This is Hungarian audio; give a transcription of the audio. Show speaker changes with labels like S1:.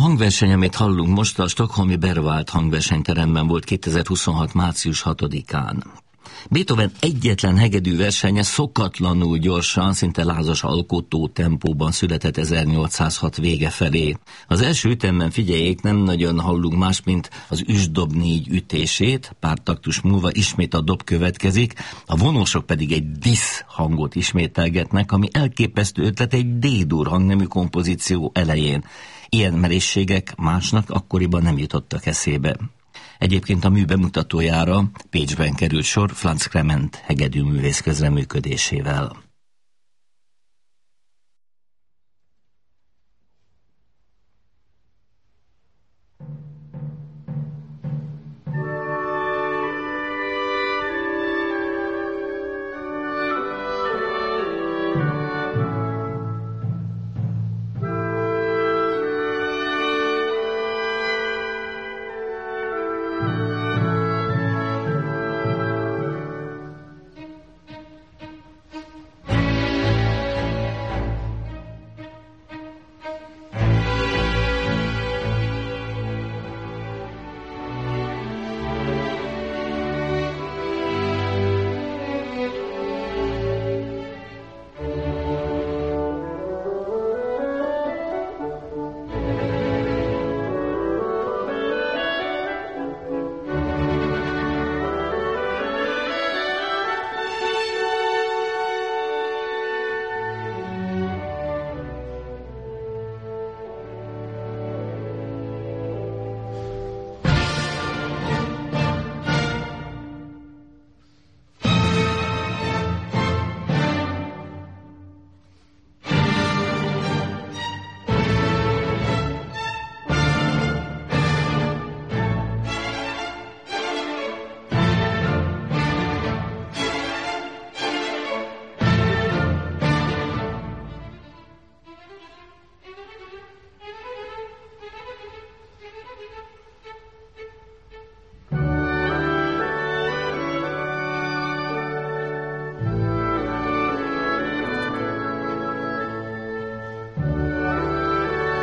S1: hangverseny, amit hallunk most, a stockholmi Berwald hangversenyteremben volt 2026. március 6-án. Beethoven egyetlen hegedű versenye szokatlanul gyorsan, szinte lázas alkotó tempóban született 1806 vége felé. Az első ütemben, figyeljék, nem nagyon hallunk más, mint az üsdob 4 ütését, pár taktus múlva ismét a dob következik, a vonósok pedig egy disz hangot ismételgetnek, ami elképesztő ötlet egy D-dur hangnemű kompozíció elején. Ilyen merészségek másnak akkoriban nem jutottak eszébe. Egyébként a mű bemutatójára Pécsben került sor Franz Krement hegedűművész közreműködésével.